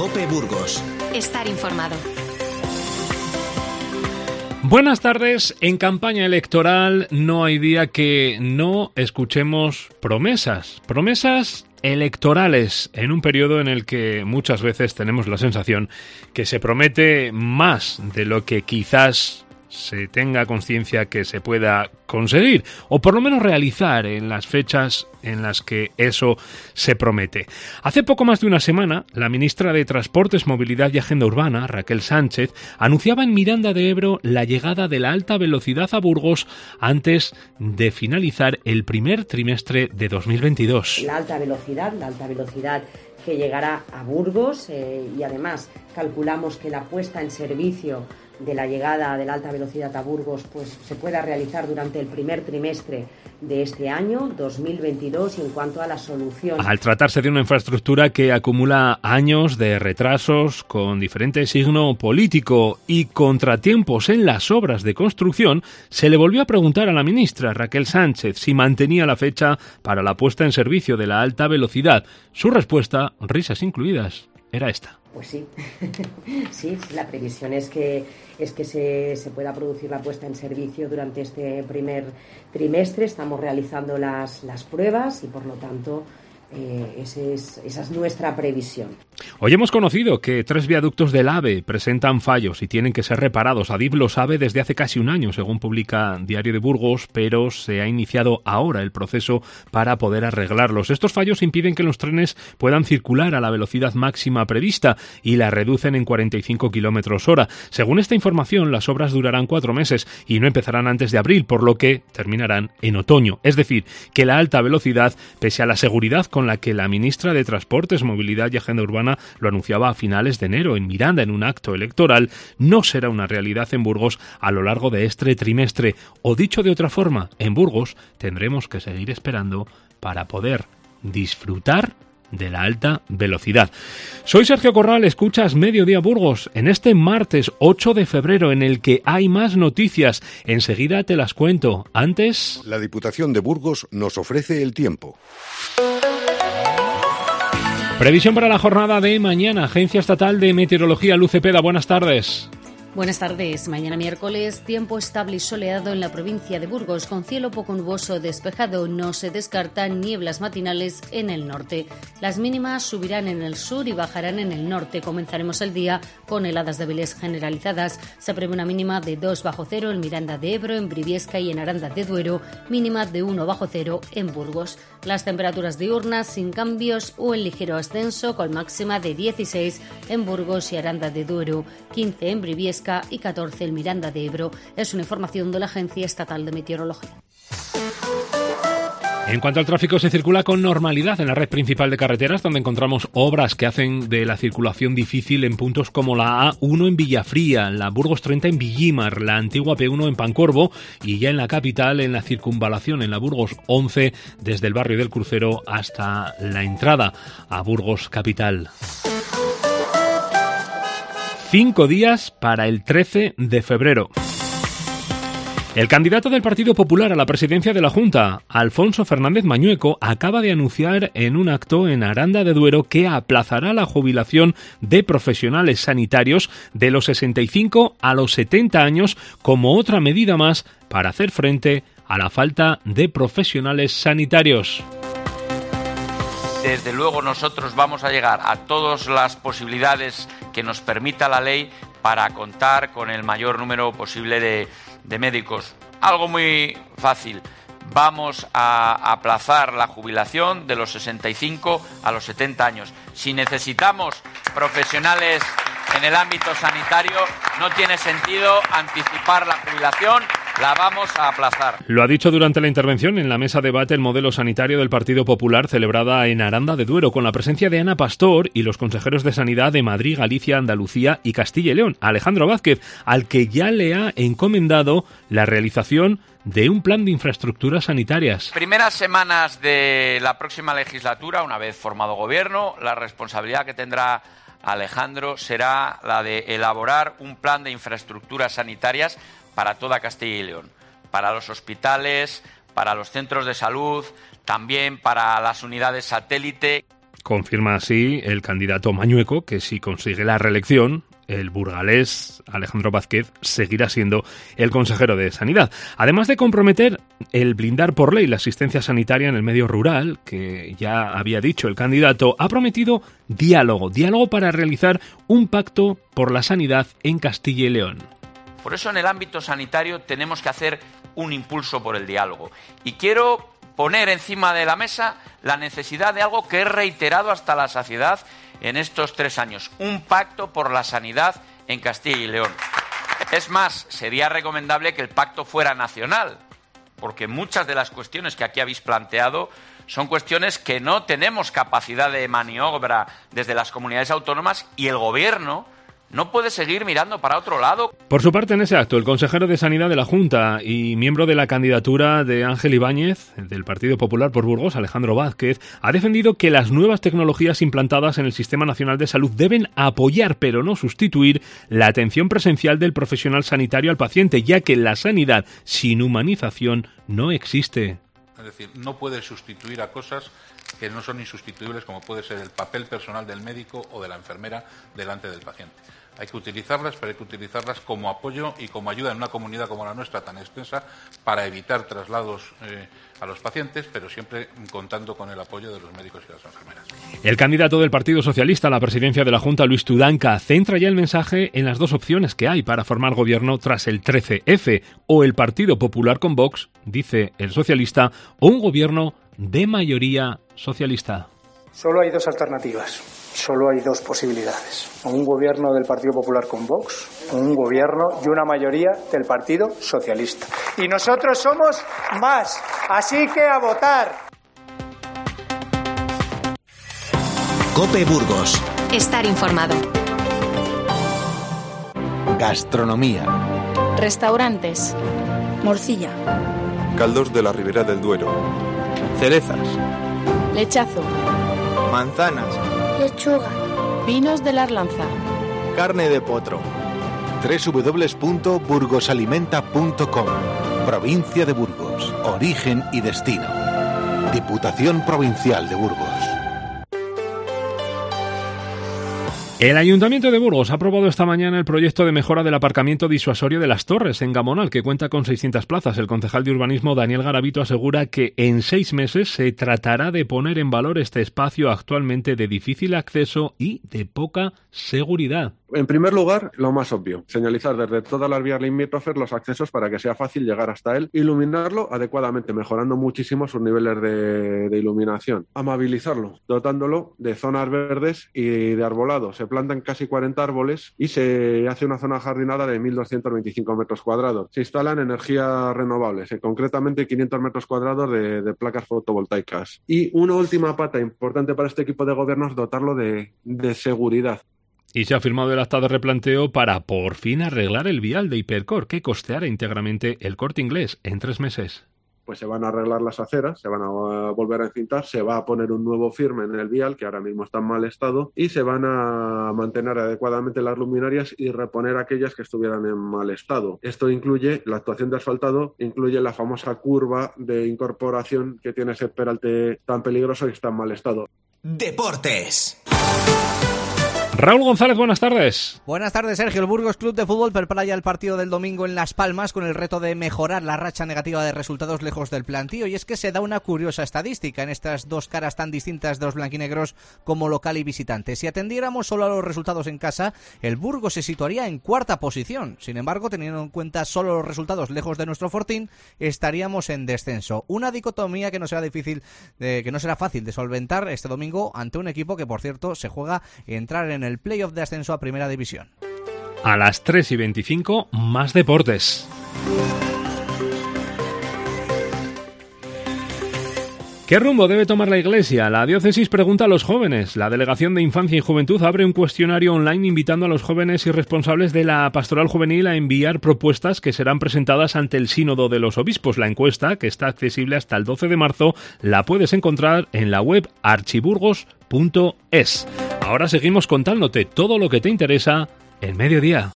COPE Burgos. Estar informado. Buenas tardes. En campaña electoral no hay día que no escuchemos promesas electorales, en un periodo en el que muchas veces tenemos la sensación que se promete más de lo que quizás se tenga conciencia que se pueda conseguir, o por lo menos realizar en las fechas en las que eso se promete. Hace poco más de una semana, la ministra de Transportes, Movilidad y Agenda Urbana, Raquel Sánchez, anunciaba en Miranda de Ebro la llegada de la alta velocidad a Burgos antes de finalizar el primer trimestre de 2022. La alta velocidad que llegará a Burgos y además calculamos que la puesta en servicio de la llegada de la alta velocidad a Burgos pues se pueda realizar durante el primer trimestre de este año 2022. Y en cuanto a la solución, al tratarse de una infraestructura que acumula años de retrasos con diferente signo político y contratiempos en las obras de construcción, se le volvió a preguntar a la ministra Raquel Sánchez si mantenía la fecha para la puesta en servicio de la alta velocidad. Su respuesta, risas incluidas, era esta. Pues sí, sí, la previsión es que se pueda producir la puesta en servicio durante este primer trimestre. Estamos realizando las pruebas y por lo tanto esa es nuestra previsión. Hoy hemos conocido que 3 viaductos del AVE presentan fallos y tienen que ser reparados. Adif lo sabe desde hace casi un año, según publica Diario de Burgos, pero se ha iniciado ahora el proceso para poder arreglarlos. Estos fallos impiden que los trenes puedan circular a la velocidad máxima prevista y la reducen en 45 km/h. Según esta información, las obras durarán 4 meses y no empezarán antes de abril, por lo que terminarán en otoño. Es decir, que la alta velocidad, pese a la seguridad con la que la ministra de Transportes, Movilidad y Agenda Urbana lo anunciaba a finales de enero en Miranda en un acto electoral, no será una realidad en Burgos a lo largo de este trimestre. O dicho de otra forma, en Burgos tendremos que seguir esperando para poder disfrutar de la alta velocidad. Soy Sergio Corral, escuchas Mediodía Burgos en este martes 8 de febrero en el que hay más noticias. Enseguida te las cuento. Antes, la Diputación de Burgos nos ofrece el tiempo. Previsión para la jornada de mañana. Agencia Estatal de Meteorología, Luz Cepeda, buenas tardes. Buenas tardes. Mañana miércoles, tiempo estable y soleado en la provincia de Burgos, con cielo poco nuboso despejado. No se descartan nieblas matinales en el norte. Las mínimas subirán en el sur y bajarán en el norte. Comenzaremos el día con heladas débiles generalizadas. Se prevé una mínima de 2 bajo cero en Miranda de Ebro, en Briviesca y en Aranda de Duero, mínima de 1 bajo cero en Burgos. Las temperaturas diurnas sin cambios o en ligero ascenso, con máxima de 16 en Burgos y Aranda de Duero, 15 en Briviesca y 14 en Miranda de Ebro. Es una información de la Agencia Estatal de Meteorología. En cuanto al tráfico, se circula con normalidad en la red principal de carreteras, donde encontramos obras que hacen de la circulación difícil en puntos como la A1 en Villafría, la Burgos 30 en Villimar, la antigua P1 en Pancorbo y ya en la capital, en la circunvalación, en la Burgos 11, desde el barrio del Crucero hasta la entrada a Burgos capital. 5 días para el 13 de febrero. El candidato del Partido Popular a la presidencia de la Junta, Alfonso Fernández Mañueco, acaba de anunciar en un acto en Aranda de Duero que aplazará la jubilación de profesionales sanitarios de los 65 a los 70 años como otra medida más para hacer frente a la falta de profesionales sanitarios. Desde luego nosotros vamos a llegar a todas las posibilidades que nos permita la ley para contar con el mayor número posible de médicos. Algo muy fácil. Vamos a aplazar la jubilación de los 65 a los 70 años. Si necesitamos profesionales en el ámbito sanitario, no tiene sentido anticipar la jubilación. La vamos a aplazar. Lo ha dicho durante la intervención en la mesa debate el modelo sanitario del Partido Popular celebrada en Aranda de Duero, con la presencia de Ana Pastor y los consejeros de Sanidad de Madrid, Galicia, Andalucía y Castilla y León, Alejandro Vázquez, al que ya le ha encomendado la realización de un plan de infraestructuras sanitarias. Primeras semanas de la próxima legislatura, una vez formado gobierno, la responsabilidad que tendrá Alejandro será la de elaborar un plan de infraestructuras sanitarias para toda Castilla y León, para los hospitales, para los centros de salud, también para las unidades satélite. Confirma así el candidato Mañueco que si consigue la reelección, el burgalés Alejandro Vázquez seguirá siendo el consejero de Sanidad. Además de comprometer el blindar por ley la asistencia sanitaria en el medio rural, que ya había dicho el candidato, ha prometido diálogo para realizar un pacto por la sanidad en Castilla y León. Por eso en el ámbito sanitario tenemos que hacer un impulso por el diálogo. Y quiero poner encima de la mesa la necesidad de algo que he reiterado hasta la saciedad en estos 3 años, un pacto por la sanidad en Castilla y León. Es más, sería recomendable que el pacto fuera nacional, porque muchas de las cuestiones que aquí habéis planteado son cuestiones que no tenemos capacidad de maniobra desde las comunidades autónomas y el Gobierno no puede seguir mirando para otro lado. Por su parte, en ese acto, el consejero de Sanidad de la Junta y miembro de la candidatura de Ángel Ibáñez, del Partido Popular por Burgos, Alejandro Vázquez, ha defendido que las nuevas tecnologías implantadas en el Sistema Nacional de Salud deben apoyar, pero no sustituir, la atención presencial del profesional sanitario al paciente, ya que la sanidad sin humanización no existe. Es decir, no puede sustituir a cosas que no son insustituibles, como puede ser el papel personal del médico o de la enfermera delante del paciente. Hay que utilizarlas, pero hay que utilizarlas como apoyo y como ayuda en una comunidad como la nuestra tan extensa para evitar traslados a los pacientes, pero siempre contando con el apoyo de los médicos y las enfermeras. El candidato del Partido Socialista a la presidencia de la Junta, Luis Tudanca, centra ya el mensaje en las dos opciones que hay para formar gobierno tras el 13F, o el Partido Popular con Vox, dice el socialista, o un gobierno de mayoría socialista. Solo hay 2 alternativas. Solo hay 2 posibilidades. Un gobierno del Partido Popular con Vox, un gobierno y una mayoría del Partido Socialista. Y nosotros somos más, así que a votar. COPE Burgos. Estar informado. Gastronomía. Restaurantes. Morcilla. Caldos de la Ribera del Duero. Cerezas. Lechazo. Manzanas. Lechuga. Vinos de la Arlanza. Carne de potro. www.burgosalimenta.com. Provincia de Burgos. Origen y destino. Diputación Provincial de Burgos. El Ayuntamiento de Burgos ha aprobado esta mañana el proyecto de mejora del aparcamiento disuasorio de las Torres, en Gamonal, que cuenta con 600 plazas. El concejal de urbanismo, Daniel Garavito, asegura que en 6 meses se tratará de poner en valor este espacio actualmente de difícil acceso y de poca seguridad. En primer lugar, lo más obvio, señalizar desde todas las vías limítrofes los accesos para que sea fácil llegar hasta él, iluminarlo adecuadamente, mejorando muchísimo sus niveles de iluminación, amabilizarlo, dotándolo de zonas verdes y de arbolado. Se plantan casi 40 árboles y se hace una zona jardinada de 1.225 metros cuadrados. Se instalan energías renovables, concretamente 500 metros cuadrados de placas fotovoltaicas. Y una última pata importante para este equipo de gobierno es dotarlo de seguridad. Y se ha firmado el acta de replanteo para por fin arreglar el vial de Hipercor, que costeará íntegramente el Corte Inglés en 3 meses. Pues se van a arreglar las aceras, se van a volver a encintar, se va a poner un nuevo firme en el vial, que ahora mismo está en mal estado, y se van a mantener adecuadamente las luminarias y reponer aquellas que estuvieran en mal estado. Esto incluye la actuación de asfaltado, incluye la famosa curva de incorporación que tiene ese peralte tan peligroso y está en mal estado. Deportes. Raúl González, buenas tardes. Buenas tardes, Sergio. El Burgos Club de Fútbol prepara ya el partido del domingo en Las Palmas con el reto de mejorar la racha negativa de resultados lejos del plantío. Y es que se da una curiosa estadística en estas 2 caras tan distintas de los blanquinegros como local y visitante. Si atendiéramos solo a los resultados en casa, el Burgos se situaría en 4ª posición. Sin embargo, teniendo en cuenta solo los resultados lejos de nuestro fortín, estaríamos en descenso. Una dicotomía que no será fácil de solventar este domingo ante un equipo que, por cierto, se juega entrar en el playoff de ascenso a Primera División. A las 3:25, más deportes. ¿Qué rumbo debe tomar la Iglesia? La diócesis pregunta a los jóvenes. La Delegación de Infancia y Juventud abre un cuestionario online invitando a los jóvenes y responsables de la pastoral juvenil a enviar propuestas que serán presentadas ante el Sínodo de los Obispos. La encuesta, que está accesible hasta el 12 de marzo, la puedes encontrar en la web archiburgos.es. Ahora seguimos contándote todo lo que te interesa en Mediodía.